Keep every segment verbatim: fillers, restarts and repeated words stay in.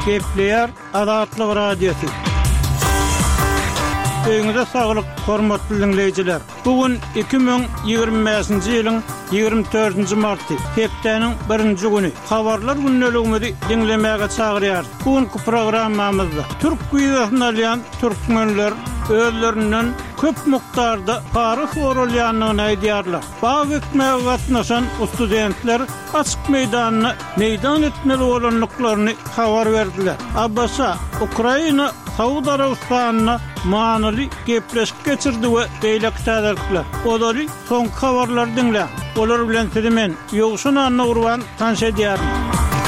Gepleyer Azatlyk Radiosu. Öňüňizde saglyk, hormatly dinleýijiler. Bugün iki bin ýygrimi beşinji ýylyň ýygrimi dördünji marty, hepdeniň birinji güni. Habarlar günneligimizi dinlemäge çagyrýar. Bugünkü programmamyzda türk güýçlerini alýan türkmenler özlerinden köp mukdarda para sorulýanlygyny aýdýarlar. Bag etmäge gatnaşan studentler açyk meýdanyna meýdan etmeli bolanlyklaryny habar berdiler. Abbasa Ukraina Saudi Arabistanyna manaly gepleşik geçirdi we beýlek täderler. Olary soňky habarlar dinle. Olar bilen sizimen ýogşun anna urban tanış edýärim.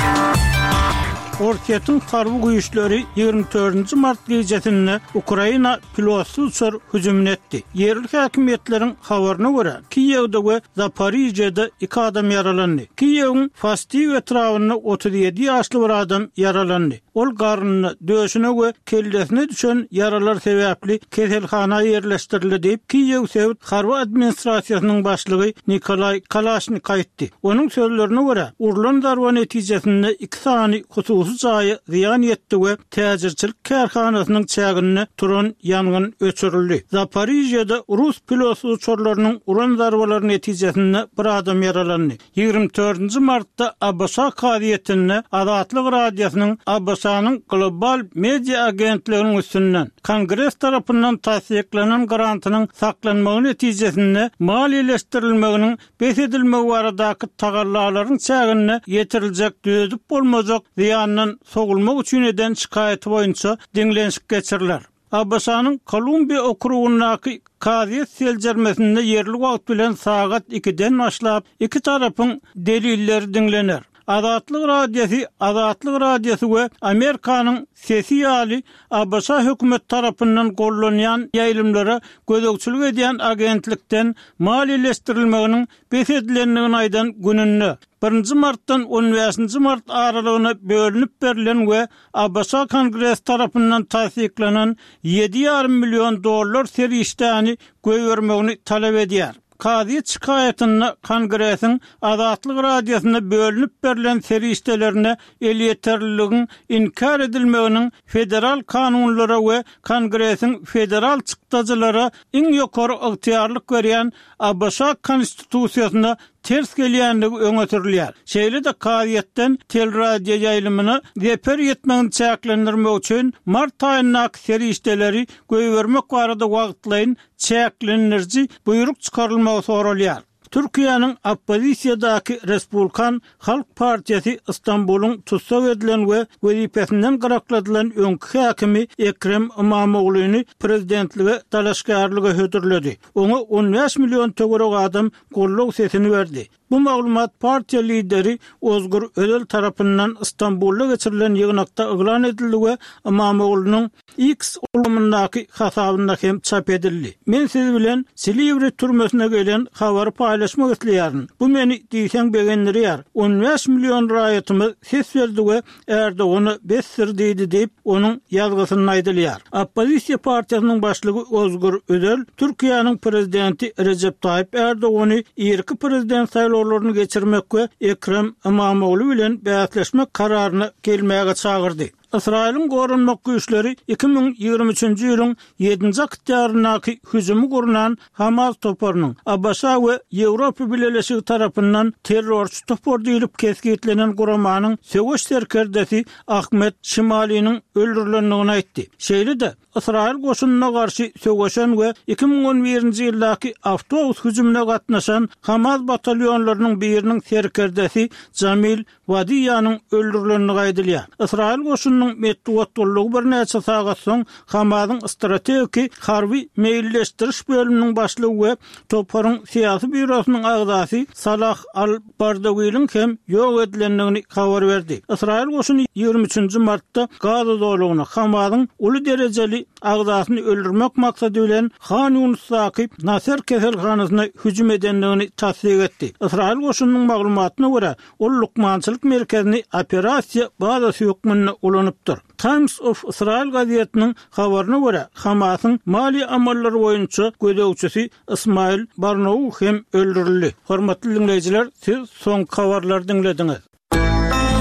Ortaýatyn harby güýçleri ýygrimi dördünji mart gecesinde Ukraina pilotsuz uçur hüjüm etdi. Yerli häkimetleriň habaryna görä, Kiýewde we Zaporijede iki adam yaralandy. Kiýewiň Fastiw etrafynda otuz ýedi ýaşly bir adam yaralandy. Ol garnyny, döşüne we kellesine düşen yaralar sebäpli keselhana ýerleşdirildi diýip Kiýew Sowet harby administrasiýasynyň başlygy Nikolay Kalashnik aýtdy. Onuň sözlerine görä, urulan darba netijesinde iki sany hususy jaýy ziýan ýetdi we täzirçilik kärhanasynyň çägini turan ýangyn öçürildi. Zaporijede Rus pilotsuz uçurlarynyň uran darbalary netijesinde bir adam yaralandy. ýygrimi dördünji martda Abbasa kadiýetinde Azatlyk Radiosynyň Abbasanyň global media agentliginiň üstünden Kongres tarapyndan tasdiklanan grantynyň saklanmagy netijesinde maliýeleşdirilmeginiň besedilmegi baradaky tagarlalaryň çägini ýetiriljek dözüp bolmazak ziýanyň sogulmak üçin eden şikaýaty boýunça dinlenşik geçiriler. Abbasanyň Kolumbiya okrugundaky Kadiýet seljermesinde yerli wagt bilen sagat ikiden başlap iki tarapyň delilleri dinlener. Azatlyk Radiosu, Azatlyk Radiosu we Amerikanyň sesi ýaly Abbasa hökümet tarapyndan gollanýan ýaýlymlara gözegçilik edýän agentlikden maliýeleşdirilmeginiň besedilenligini aýdan gününde birinji martdan on beşinji mart aralygyna bölünip berilen we Abbasa Kongres tarapyndan tasdiklanan ýedi ýarym million dollar serişdäni göýermegini talap edýär. Kadiýet şikaýatyny Kongresiň Azatlyk Radiosyna bölünip berilen serişdelerine el ýeterliligiň inkar edilmeginiň federal kanunlara we Kongresiň federal çykdajalara iň ýokary ygtyýarlyk berýän Abbasa konstitusiýasyna ters gelýänligi öňe sürilýär. Şeýle de kadiýetden tel radio ýaýlymyny reper ýetmegini çäklendirmek üçin mart aýynyň serişdeleri göýbermek barada wagtlaryň çäklendirji buyruk çykarylmagy soralýar. Türkiýanyň oppozisiýadaky Respublikan Halk Partiýasy Istanbulyň tutsak edilen we wezipesinden garakladylan öňkü häkimi Ekrem İmamoğlu'ny prezidentlige talaşgarlyga hödürledi. Oňa on beş million töwerek adam golluk sesini berdi. Bu maglumat partiýa lideri Ozgur Özel tarapyndan Istanbulda geçirilen ýygnakda eglan edildi we İmamoğlu'nyň X ulgamyndaky hasabynda hem çap edildi. Men siz bilen Silivri türmesine gelen habary paýlaşmak isleýärin. Bu meni diýsen begendirýär. on beş million raýatymyz ses berdi we erde onu besirdi diýip onuň ýazgysyny aýdylýar. Oppozisiýa partiýasynyň başlygy Ozgur Özel Türkiýanyň prezidenti Recep Tayyip Erdoğan'y ýerki prezident saýlawlaryny geçirmek we Ekrem İmamoğlu bilen bäsleşmek kararyna gelmäge çagyrdy. İsrail'in gorunmak güýçleri iki bin ýygrimi üçinji ýylyň ýedinji oktýarynaky hüjümi gurunan Hamas toparynyň Abbasa we Ýewropa Birleşigi tarapyndan terrorçy topar diýilip kesgitlenen guramanyň söwüş serkerdesi Ahmet Şimali'niň öldürilendigini aýtdy. Şeýle de İsrail goşunyna garşy söwüşen we iki bin on birinji ýyldaky awtobus hüjümine gatnaşan Hamas batalyonlarynyň biriniň serkerdesi Jamil Wadiýanyň öldürilendigini aýdylýar. İsrail goşunynyň metduat dolluğu bir näçe sagat soň Hamasyň strategik harby meýilleşdiriş bölüminiň başlygy we toparyň syýasy bürosynyň agdasy Salah al-Bardawiň hem ýok edilendigini habar berdi. İsrail goşuny ýygrimi üçinji martda Gaza dolugyna Hamasyň uly derejeli agdasyny öldürmek maksady bilen Han Yunusdaky Nasser keselhanasyna hüjüm edenligini tasdik etdi. İsrail goşunynyň maglumatyna görä, ol lukmançylyk merkezini operasiýa bazasy hökmüne ulanypdyr. Times of Israel gazetiniň habaryna görä, Hamasyň mali amallary boýunça gödäwçisi Ismail Barnow hem öldürildi. Hormatly dinleýijiler, siz soň habarlary dinlediňiz.